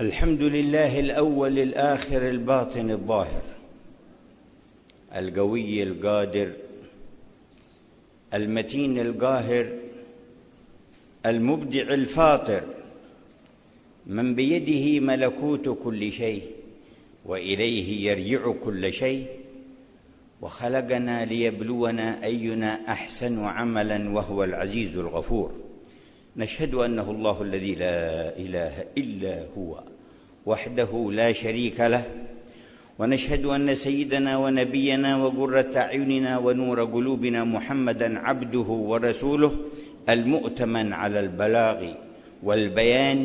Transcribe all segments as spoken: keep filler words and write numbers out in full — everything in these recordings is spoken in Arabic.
الحمد لله الأول الآخر الباطن الظاهر، القوي القادر، المتين القاهر، المبدع الفاطر، من بيده ملكوت كل شيء وإليه يرجع كل شيء، وخلقنا ليبلونا أينا أحسن عملا وهو العزيز الغفور. نشهد أنه الله الذي لا إله إلا هو وحده لا شريك له، ونشهد أن سيدنا ونبينا وقرة أعيننا ونور قلوبنا محمدا عبده ورسوله المؤتمن على البلاغ والبيان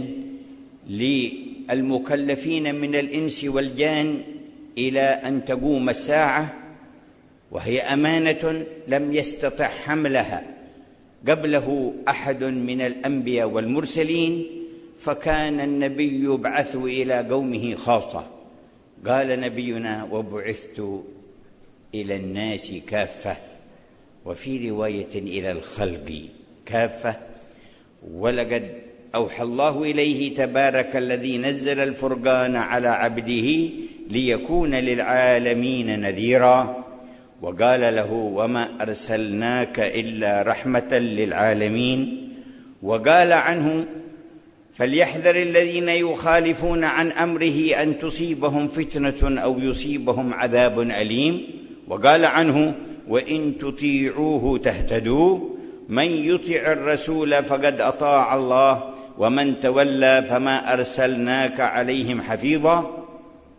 للمكلفين من الإنس والجان إلى أن تقوم الساعة، وهي أمانة لم يستطع حملها قبله أحد من الأنبياء والمرسلين، فكان النبي يبعث إلى قومه خاصة. قال نبينا: وبعثت إلى الناس كافة، وفي رواية إلى الخلق كافة. ولقد أوحى الله إليه تبارك الذي نزل الفرقان على عبده ليكون للعالمين نذيرا، وقال له: وما أرسلناك إلا رحمة للعالمين. وقال عنه: فليحذر الذين يخالفون عن أمره أن تصيبهم فتنة أو يصيبهم عذاب أليم. وقال عنه: وإن تطيعوه تهتدوا، من يطع الرسول فقد أطاع الله، ومن تولى فما أرسلناك عليهم حفيظا.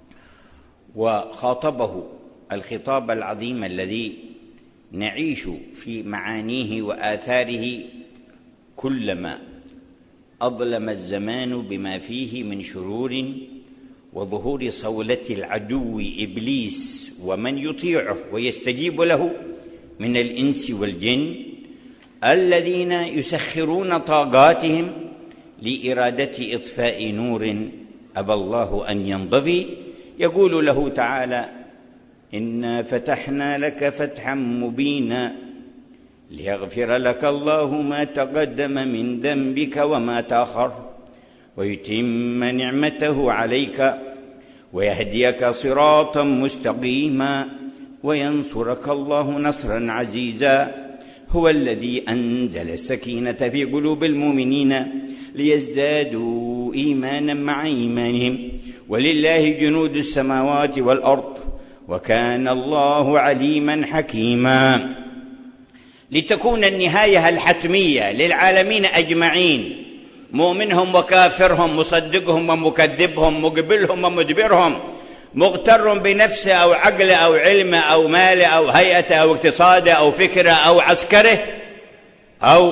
وخاطبه الخطاب العظيم الذي نعيش في معانيه وآثاره كلما أظلم الزمان بما فيه من شرور وظهور صولة العدو إبليس ومن يطيعه ويستجيب له من الإنس والجن، الذين يسخرون طاقاتهم لإرادة إطفاء نور أبى الله أن ينضفي. يقول له تعالى: إنا فتحنا لك فتحا مبينا ليغفر لك الله ما تقدم من ذنبك وما تأخر، ويتم نعمته عليك، ويهديك صراطا مستقيما، وينصرك الله نصرا عزيزا. هو الذي أنزل السكينة في قلوب المؤمنين ليزدادوا إيمانا مع إيمانهم، ولله جنود السماوات والأرض، وكان الله عليما حكيما. لتكون النهاية الحتمية للعالمين أجمعين، مؤمنهم وكافرهم، مصدقهم ومكذبهم، مقبلهم ومدبرهم، مغتر بنفسه أو عقله أو علمه أو ماله أو هيئته أو اقتصاده أو فكره أو عسكره، أو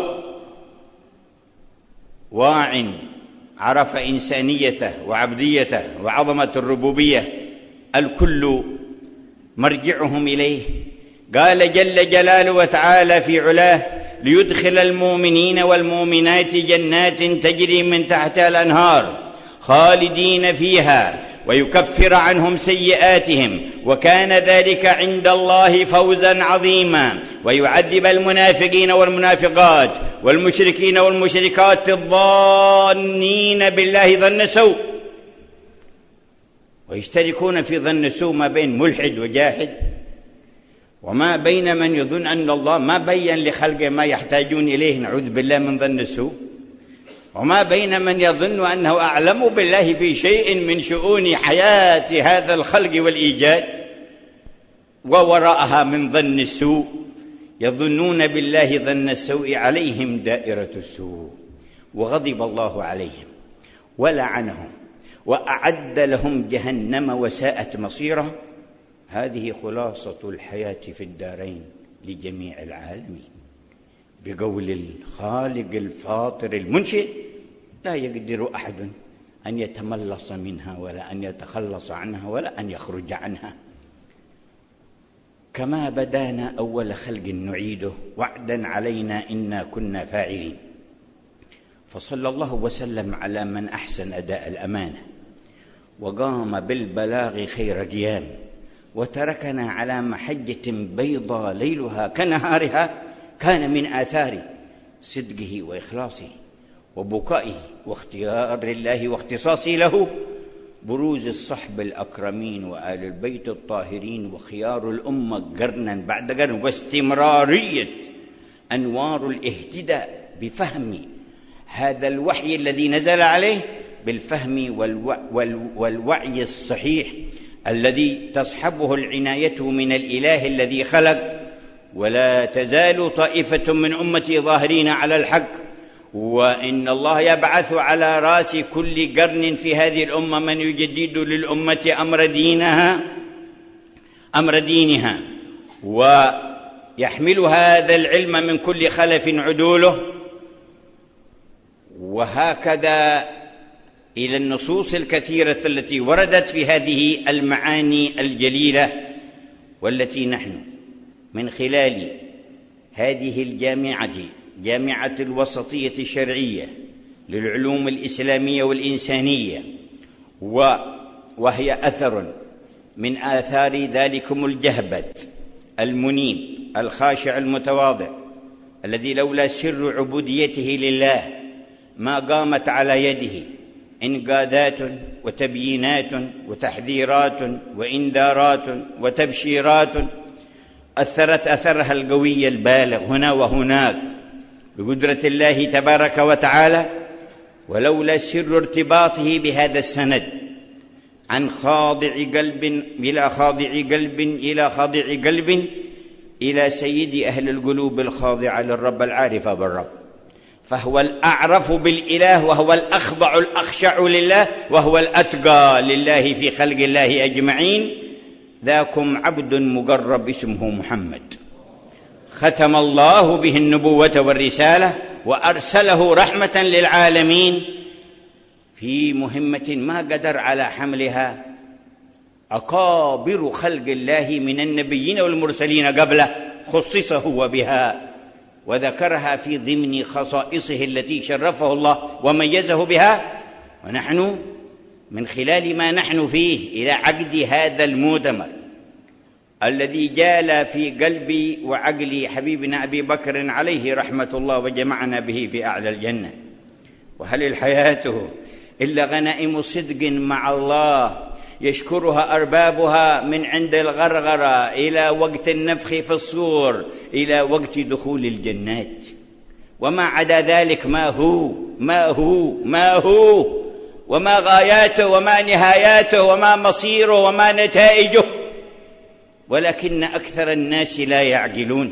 واع عرف إنسانيته وعبديته وعظمة الربوبية، الكل مرجعهم إليه. قال جل جلاله وتعالى في علاه: ليدخل المؤمنين والمؤمنات جنات تجري من تحتها الأنهار خالدين فيها، ويكفر عنهم سيئاتهم، وكان ذلك عند الله فوزا عظيما، ويعذب المنافقين والمنافقات والمشركين والمشركات الظانين بالله ظن السوء. ويشتركون في ظن السوء ما بين ملحد وجاحد، وما بين من يظن أن الله ما بين لخلقه ما يحتاجون إليه، نعوذ بالله من ظن السوء، وما بين من يظن أنه أعلم بالله في شيء من شؤون حياة هذا الخلق والإيجاد، ووراءها من ظن السوء. يظنون بالله ظن السوء عليهم دائرة السوء، وغضب الله عليهم ولعنهم وأعد لهم جهنم وساءت مصيرا. هذه خلاصة الحياة في الدارين لجميع العالمين. بقول الخالق الفاطر المنشئ: لا يقدر أحد أن يتملص منها ولا أن يتخلص عنها ولا أن يخرج عنها. كما بدانا أول خلق نعيده، وعدا علينا إنا كنا فاعلين. فصلى الله وسلم على من أحسن أداء الأمانة وقام بالبلاغ خير قيام، وتركنا على محجة بيضاء ليلها كنهارها. كان من آثار صدقه وإخلاصه وبكائه واختيار الله واختصاصه له بروز الصحب الأكرمين وآل البيت الطاهرين وخيار الأمة قرنا بعد قرن، واستمرارية أنوار الاهتداء بفهم هذا الوحي الذي نزل عليه بالفهم والوعي الصحيح الذي تصحبه العناية من الإله الذي خلق. ولا تزال طائفة من أمتي ظاهرين على الحق، وإن الله يبعث على رأس كل قرن في هذه الأمة من يجدد للأمة أمر دينها أمر دينها ويحمل هذا العلم من كل خلف عدوله. وهكذا إلى النصوص الكثيرة التي وردت في هذه المعاني الجليلة، والتي نحن من خلال هذه الجامعة جامعة الوسطية الشرعية للعلوم الإسلامية والإنسانية، وهي أثر من آثار ذلكم الجهبذ المنيب الخاشع المتواضع الذي لولا سر عبوديته لله ما قامت على يده إنقاذات وتبيينات وتحذيرات وإنذارات وتبشيرات أثرت أثرها القوي البالغ هنا وهناك بقدرة الله تبارك وتعالى، ولولا سر ارتباطه بهذا السند عن خاضع قلب إلى خاضع قلب إلى خاضع قلب إلى سيد أهل القلوب الخاضعة للرب العارفة بالرب، فهو الأعرف بالإله وهو الأخضع الأخشع لله وهو الأتقى لله في خلق الله أجمعين. ذاكم عبد مقرب اسمه محمد، ختم الله به النبوة والرسالة وأرسله رحمة للعالمين في مهمة ما قدر على حملها أكابر خلق الله من النبيين والمرسلين قبله، خصص هو بها وذكرها في ضمن خصائصه التي شرفه الله وميزه بها. ونحن من خلال ما نحن فيه إلى عقد هذا المؤتمر الذي جال في قلبي وعقلي حبيبنا أبي بكر عليه رحمة الله وجمعنا به في أعلى الجنة، وهل الحياة إلا غنائم صدق مع الله يشكرها أربابها من عند الغرغرة إلى وقت النفخ في الصور إلى وقت دخول الجنات، وما عدا ذلك ما هو ما هو ما هو وما غاياته وما نهاياته وما مصيره وما نتائجه، ولكن أكثر الناس لا يعقلون.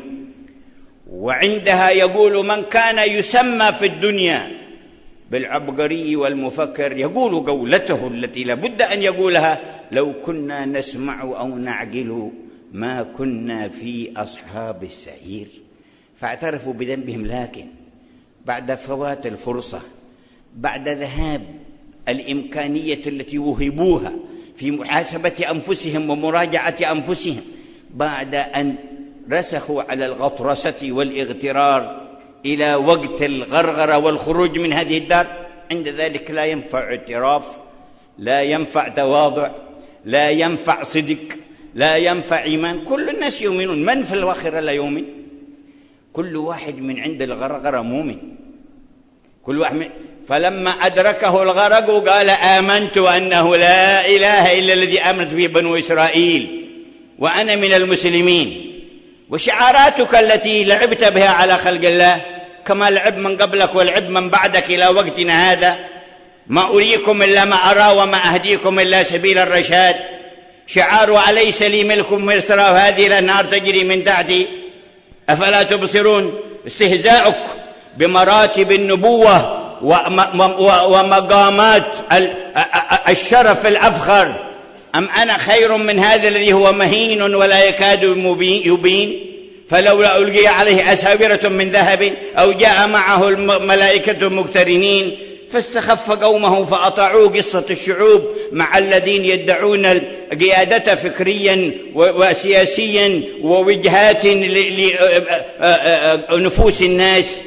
وعندها يقول من كان يسمى في الدنيا بالعبقري والمفكر يقول قولته التي لابد أن يقولها: لو كنا نسمع أو نعقل ما كنا في أصحاب السعير. فاعترفوا بذنبهم، لكن بعد فوات الفرصة، بعد ذهاب الإمكانية التي وهبوها في محاسبة أنفسهم ومراجعة أنفسهم، بعد أن رسخوا على الغطرسة والاغترار إلى وقت الغرغرة والخروج من هذه الدار، عند ذلك لا ينفع اعتراف، لا ينفع تواضع، لا ينفع صدق، لا ينفع إيمان. كل الناس يؤمنون، من في الآخرة لا يؤمن؟ كل واحد من عند الغرغرة مؤمن، كل واحد من فلما أدركه الغرق قال: آمنت أنه لا إله إلا الذي آمنت به بنو إسرائيل وأنا من المسلمين. وشعاراتك التي لعبت بها على خلق الله كما لعب من قبلك ولعب من بعدك إلى وقتنا هذا: ما أريكم إلا ما أرى وما أهديكم إلا سبيل الرشاد. شعار أليس لي ملك مصر وهذه الأنهار تجري من تحتي أفلا تبصرون. استهزاؤك بمراتب النبوة ومقامات الشرف الأفخر: أم أنا خير من هذا الذي هو مهين ولا يكاد يبين؟ فلولا ألقي عليه أساورة من ذهب أو جاء معه الملائكة مقترنين فاستخف قومه فأطاعوه. قصة الشعوب مع الذين يدعون القيادة فكريا وسياسيا ووجهات لنفوس الناس.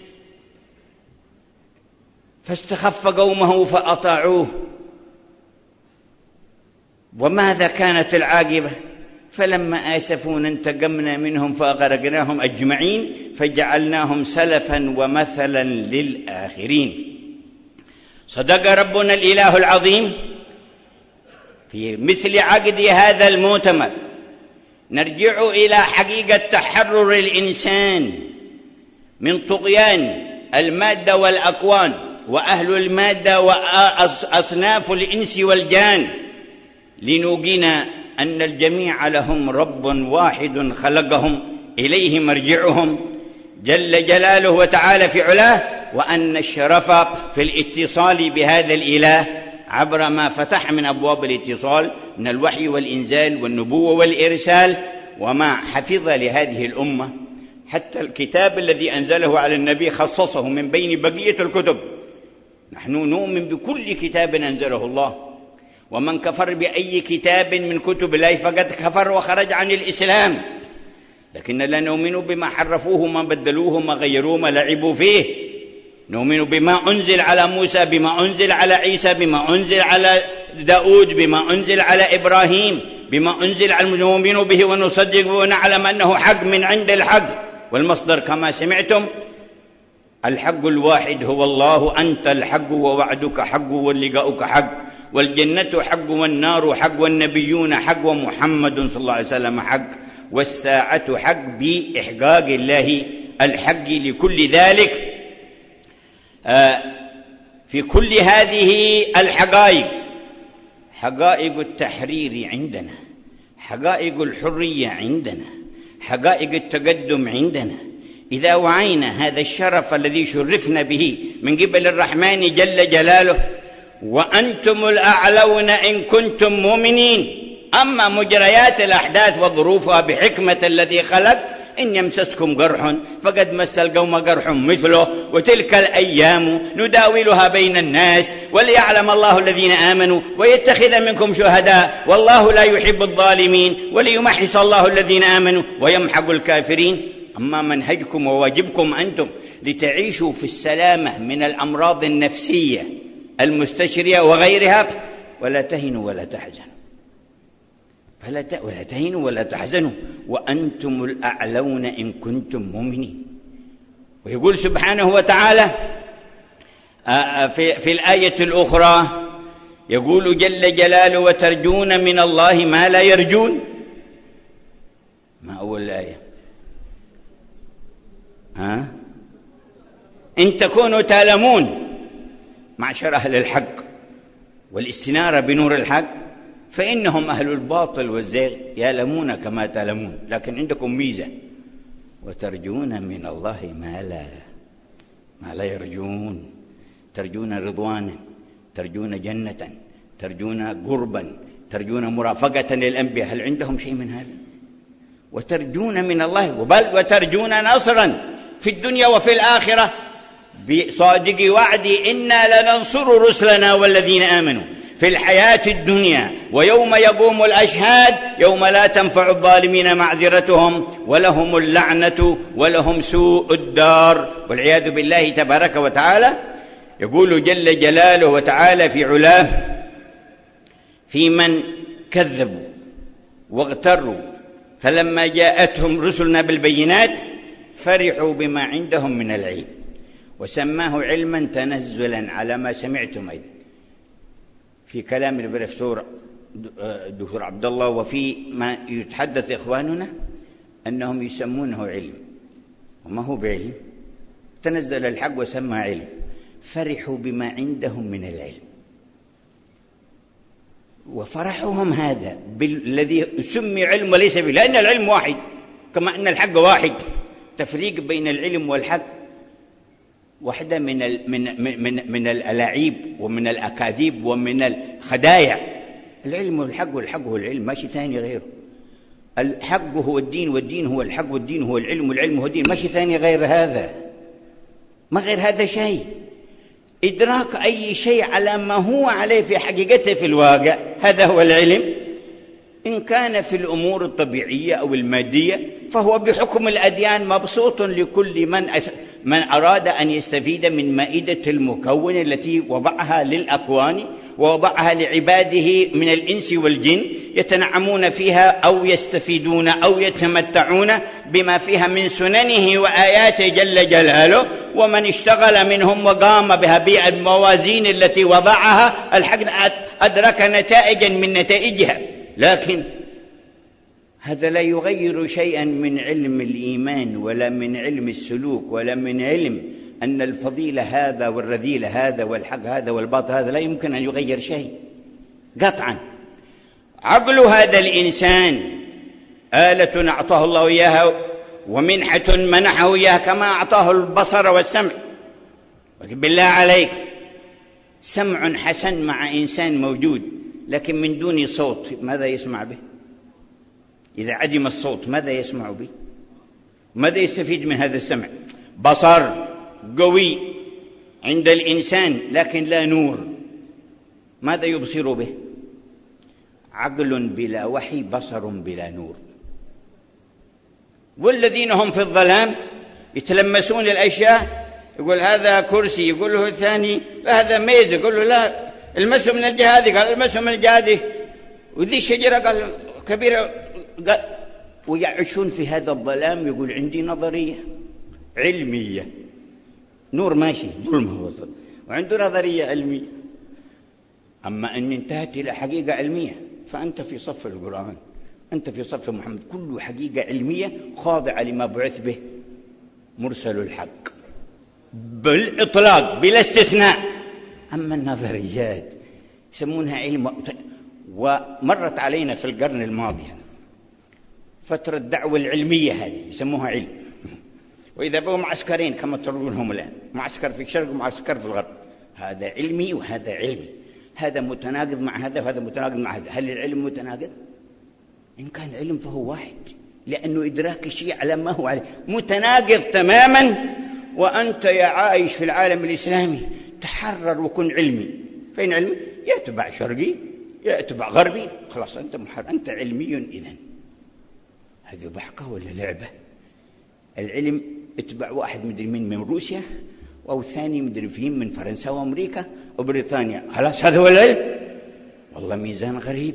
فاستخف قومه فأطاعوه. وماذا كانت العاقبة؟ فلما آسفونا انتقمنا منهم فأغرقناهم أجمعين فجعلناهم سلفا ومثلا للآخرين. صدق ربنا الإله العظيم في مثل عقد هذا المؤتمر نرجع إلى حقيقة تحرر الإنسان من طغيان المادة والأكوان وأهل المادة وأصناف الإنس والجان، لنوقن أن الجميع لهم رب واحد خلقهم إليه مرجعهم جل جلاله وتعالى في علاه، وأن الشرف في الاتصال بهذا الإله عبر ما فتح من أبواب الاتصال من الوحي والإنزال والنبوة والإرسال، وما حفظ لهذه الأمة حتى الكتاب الذي أنزله على النبي خصصه من بين بقية الكتب. نحن نؤمن بكل كتاب أنزله الله، ومن كفر بأي كتاب من كتب الله فقد كفر وخرج عن الإسلام، لكن لا نؤمن بما حرفوه ما بدلوه ما غيروه ما لعبوا فيه. نؤمن بما أنزل على موسى، بما أنزل على عيسى، بما أنزل على داود، بما أنزل على إبراهيم، بما أنزل على المؤمن به ونصدق به ونعلم أنه حق من عند الحق. والمصدر كما سمعتم الحق الواحد هو الله، أنت الحق ووعدك حق ولقاؤك حق، والجنة حق والنار حق والنبيون حق ومحمد صلى الله عليه وسلم حق، والساعة حق بإحقاق الله الحق لكل ذلك. في كل هذه الحقائق حقائق التحرير عندنا، حقائق الحرية عندنا، حقائق التقدم عندنا. إذا وعينا هذا الشرف الذي شرفنا به من قبل الرحمن جل جلاله، وأنتم الأعلون إن كنتم مؤمنين. أما مجريات الأحداث وظروفها بحكمة الذي خلق، إن يمسسكم قرح فقد مس القوم قرح مثله، وتلك الأيام نداولها بين الناس وليعلم الله الذين آمنوا ويتخذ منكم شهداء والله لا يحب الظالمين وليمحص الله الذين آمنوا ويمحق الكافرين. أما منهجكم وواجبكم أنتم لتعيشوا في السلامة من الأمراض النفسية المستشرية وغيرها، ولا تهنوا ولا تحزنوا، فلا ت... ولا تهنوا ولا تحزنوا وأنتم الأعلون إن كنتم مؤمنين. ويقول سبحانه وتعالى في... في الآية الأخرى، يقول جل جلاله وترجون من الله ما لا يرجون. ما أول الآية؟ ها؟ إن تكونوا تعلمون معشر أهل الحق والاستنارة بنور الحق فإنهم أهل الباطل والزيغ يعلمون كما تعلمون، لكن عندكم ميزة، وترجون من الله ما لا ما لا يرجون. ترجون رضوانا، ترجون جنة، ترجون قربا، ترجون مرافقة للأنبياء. هل عندهم شيء من هذا؟ وترجون من الله، بل وترجون نصرا في الدنيا وفي الآخرة بصادق وعدي إنا لننصر رسلنا والذين آمنوا في الحياة الدنيا ويوم يقوم الأشهاد يوم لا تنفع الظالمين معذرتهم ولهم اللعنة ولهم سوء الدار والعياذ بالله تبارك وتعالى. يقول جل جلاله وتعالى في علاه في من كذبوا واغتروا فلما جاءتهم رسلنا بالبينات فرحوا بما عندهم من العلم وسماه علما تنزلا على ما سمعتم أيضا في كلام البروفيسور الدكتور عبد الله، وفي ما يتحدث إخواننا أنهم يسمونه علم وما هو بعلم. تنزل الحق وسمى علم، فرحوا بما عندهم من العلم، وفرحهم هذا بالذي سمي علم وليس به، لأن العلم واحد كما أن الحق واحد. تفريق بين العلم والحق واحدة من من من من الألاعيب ومن الأكاذيب ومن الخدايع. العلم والحق والحق هو العلم، ماشي ثاني غيره. الحق هو الدين والدين هو الحق والدين هو العلم والعلم هو الدين، ماشي ثاني غير هذا، ما غير هذا شيء. إدراك أي شيء على ما هو عليه في حقيقته في الواقع هذا هو العلم. إن كان في الأمور الطبيعية أو المادية فهو بحكم الأديان مبسوط لكل من أس... من أراد أن يستفيد من مائدة المكون التي وضعها للأكوان ووضعها لعباده من الإنس والجن يتنعمون فيها أو يستفيدون أو يتمتعون بما فيها من سننه وآياته جل جلاله. ومن اشتغل منهم وقام بها بالموازين التي وضعها الحق أدرك نتائجا من نتائجها، لكن هذا لا يغير شيئا من علم الإيمان ولا من علم السلوك ولا من علم أن الفضيلة هذا والرذيلة هذا والحق هذا والباطل هذا، لا يمكن أن يغير شيء قطعا. عقل هذا الإنسان آلة أعطاه الله إياها ومنحة منحه إياها، كما أعطاه البصر والسمع. بالله عليك، سمع حسن مع إنسان موجود لكن من دون صوت، ماذا يسمع به؟ إذا عدم الصوت ماذا يسمع به؟ ماذا يستفيد من هذا السمع؟ بصر قوي عند الإنسان لكن لا نور، ماذا يبصر به؟ عقل بلا وحي، بصر بلا نور. والذين هم في الظلام يتلمسون الأشياء، يقول هذا كرسي، يقول له الثاني هذا ميز، يقول له لا المسه من الجهة هذه، قال المسه من الجهة هذه، وذي الشجرة قال كبيرة، قال ويعيشون في هذا الظلام. يقول عندي نظرية علمية، نور ماشي ظلمه وصل، وعنده نظرية علمية. أما أن انتهت إلى حقيقة علمية فأنت في صف القرآن، أنت في صف محمد، كل حقيقة علمية خاضعة لما بعث به مرسل الحق بالإطلاق بلا استثناء. أما النظريات يسمونها علم. ومرت علينا في القرن الماضي فترة الدعوة العلمية، هذه يسموها علم، وإذا بقوا معسكرين كما ترونهم الآن، معسكر في الشرق ومعسكر في الغرب، هذا علمي وهذا علمي، هذا متناقض مع هذا وهذا متناقض مع هذا. هل العلم متناقض؟ إن كان علم فهو واحد، لأنه إدراك الشيء على ما هو عليه. متناقض تماما، وأنت يا عايش في العالم الإسلامي تحرر وكن علمي. فين علمي؟ يتبع شرقي يتبع غربي، خلاص أنت محرر، أنت علمي. إذن هذه ضحكة ولا لعبة؟ العلم اتبع واحد مدري مين من روسيا، أو ثاني مدري فين من فرنسا وأمريكا وبريطانيا، خلاص هذا هو العلم. والله ميزان غريب،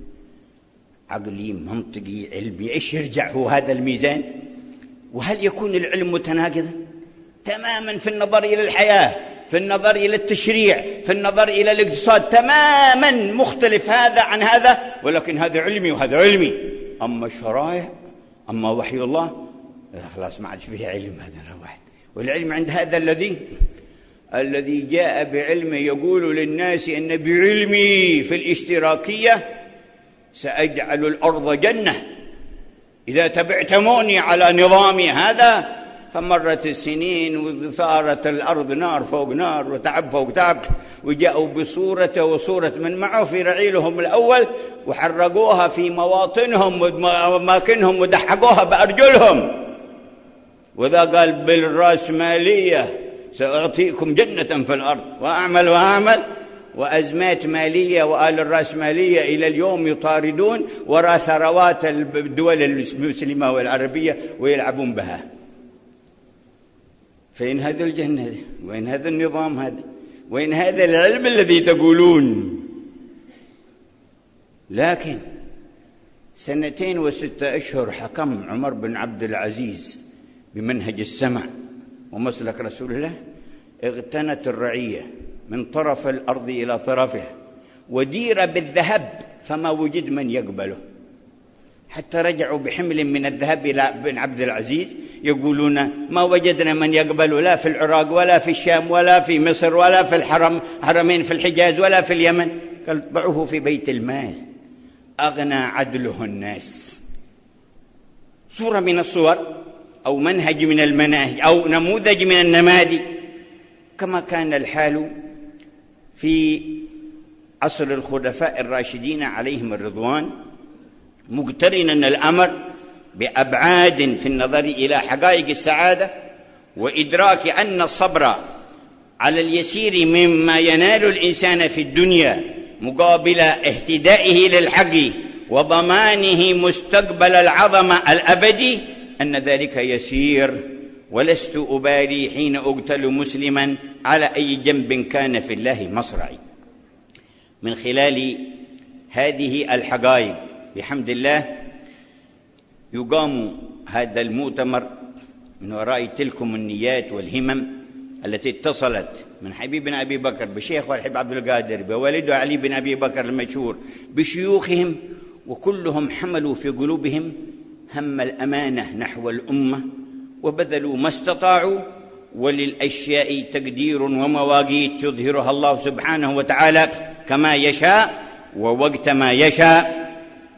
عقلي منطقي علمي، إيش يرجع هو هذا الميزان؟ وهل يكون العلم متناقضا تماما في النظر إلى الحياة، في النظر إلى التشريع، في النظر إلى الاقتصاد، تماما مختلف هذا عن هذا، ولكن هذا علمي وهذا علمي. أما الشرائع، أما وحي الله، خلاص ما عادش فيه علم، هذا واحد. والعلم عند هذا الذي الذي جاء بعلمه يقول للناس أن بعلمي في الاشتراكية سأجعل الأرض جنة إذا تبعتموني على نظامي هذا. فمرت السنين وثارت الأرض نار فوق نار وتعب فوق تعب، وجاءوا بصورة وصورة من معه في رعيلهم الأول، وحرقوها في مواطنهم وأماكنهم ودحقوها بأرجلهم. وذا قال بالرأسمالية سأعطيكم جنة في الأرض، وأعمل وأعمل. وأزمات مالية وآل الرأسمالية إلى اليوم يطاردون وراء ثروات الدول المسلمة والعربية ويلعبون بها. فين هذا الجنة؟ وين هذا النظام هذا؟ وين هذا العلم الذي تقولون؟ لكن سنتين وستة أشهر حكم عمر بن عبد العزيز بمنهج السمع ومسلك رسول الله، اغتنت الرعية من طرف الأرض إلى طرفها، ودير بالذهب فما وجد من يقبله، حتى رجعوا بحمل من الذهب إلى بن عبد العزيز يقولون ما وجدنا من يقبل، لا في العراق ولا في الشام ولا في مصر ولا في الحرم حرمين في الحجاز ولا في اليمن. قال ضعوه في بيت المال، أغنى عدله الناس. صورة من الصور أو منهج من المناهج أو نموذج من النماذج، كما كان الحال في عصر الخلفاء الراشدين عليهم الرضوان، مقترنا الأمر بأبعاد في النظر إلى حقائق السعادة، وإدراك أن الصبر على اليسير مما ينال الإنسان في الدنيا مقابل اهتدائه للحق وضمانه مستقبل العظمة الأبدي، أن ذلك يسير. ولست أبالي حين أقتل مسلما على أي جنب كان في الله مصرعي. من خلال هذه الحقائق بحمد الله يقام هذا المؤتمر من وراء تلكم النيات والهمم التي اتصلت من حبيبنا أبي بكر، بشيخه الحبيب عبد القادر، بوالده علي بن أبي بكر المشهور، بشيوخهم، وكلهم حملوا في قلوبهم هم الأمانة نحو الأمة، وبذلوا ما استطاعوا، وللأشياء تقدير ومواقيت يظهرها الله سبحانه وتعالى كما يشاء ووقت ما يشاء.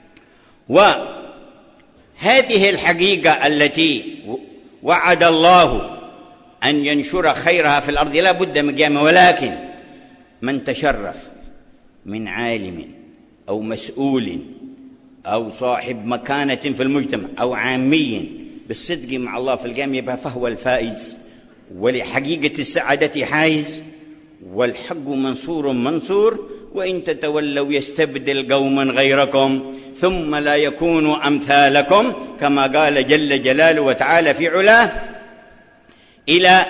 وهذه الحقيقة التي وعد الله أن ينشر خيرها في الأرض لا بد من قيامه، ولكن من تشرف من عالم أو مسؤول أو صاحب مكانة في المجتمع أو عامي بالصدق مع الله في القيامة فهو الفائز، ولحقيقة السعادة حائز، والحق منصور منصور، وإن تتولوا يستبدل قوما غيركم ثم لا يكونوا أمثالكم، كما قال جل جلاله وتعالى في علاه. إلى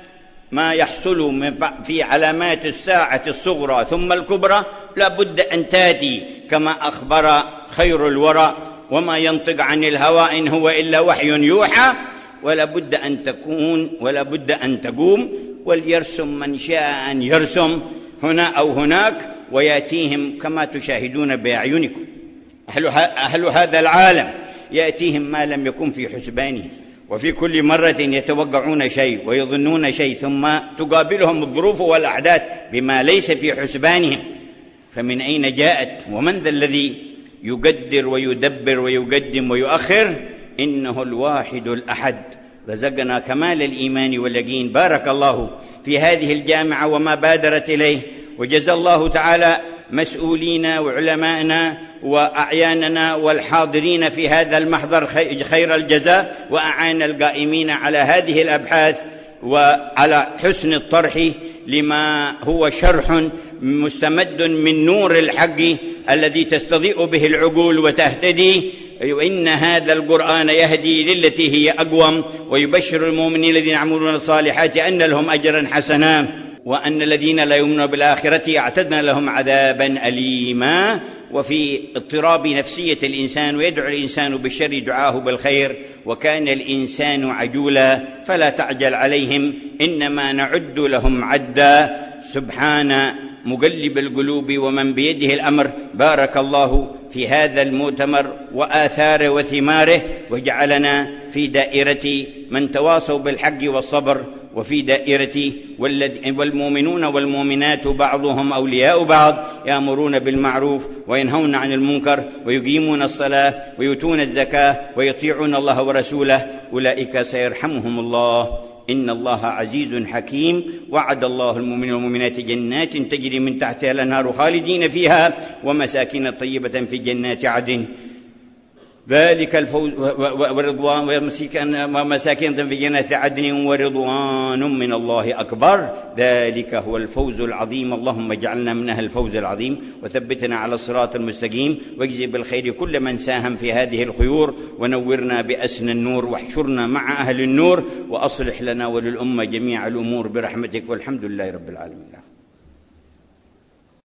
ما يحصل في علامات الساعة الصغرى ثم الكبرى لا بد أن تأتي كما أخبر خير الورى: وما ينطق عن الهوى إن هو إلا وحي يوحى. ولا بد أن تكون ولا بد أن تقوم، وليرسم من شاء أن يرسم هنا أو هناك، ويأتيهم كما تشاهدون بأعينكم أهل, أهل هذا العالم، يأتيهم ما لم يكن في حسبانهم، وفي كل مرة يتوقعون شيء ويظنون شيء، ثم تقابلهم الظروف والأحداث بما ليس في حسبانهم. فمن أين جاءت؟ ومن ذا الذي يقدر ويدبر ويقدم ويؤخر؟ إنه الواحد الأحد. رزقنا كمال الإيمان واليقين. بارك الله في هذه الجامعة وما بادرت إليه، وجزى الله تعالى مسؤولين وعلماءنا وأعياننا والحاضرين في هذا المحضر خير الجزاء، وأعان القائمين على هذه الأبحاث وعلى حسن الطرح لما هو شرح مستمد من نور الحق الذي تستضيء به العقول وتهتدي. وإن هذا القرآن يهدي للتي هي أقوم، ويبشر المؤمنين الذين يعملون الصالحات أن لهم أجرا حسنا، وأن الذين لا يؤمنون بالآخرة أعتدنا لهم عذابا أليما. وفي اضطراب نفسية الإنسان، ويدعو الإنسان بالشر دعاه بالخير، وكان الإنسان عجولا، فلا تعجل عليهم إنما نعد لهم عدا. سبحان مقلب القلوب ومن بيده الأمر. بارك الله في هذا المؤتمر وآثاره وثماره، وجعلنا في دائرة من تواصوا بالحق والصبر، وفي دائرة والمؤمنون والمؤمنات بعضهم أولياء بعض، يأمرون بالمعروف وينهون عن المنكر ويقيمون الصلاة ويؤتون الزكاة ويطيعون الله ورسوله، أولئك سيرحمهم الله، إن الله عزيز حكيم. وعد الله المؤمنين والمؤمنات جنات تجري من تحتها الأنهار خالدين فيها، ومساكن طيبة في جنات عدن، ذلك الفوز ورضوان، ومساكن في جنات عدن ورضوان من الله أكبر، ذلك هو الفوز العظيم. اللهم اجعلنا من أهل الفوز العظيم، وثبتنا على الصراط المستقيم، واجزي بالخير كل من ساهم في هذه الخيور، ونورنا بأسن النور، واحشرنا مع أهل النور، وأصلح لنا وللأمة جميع الأمور برحمتك، والحمد لله رب العالمين.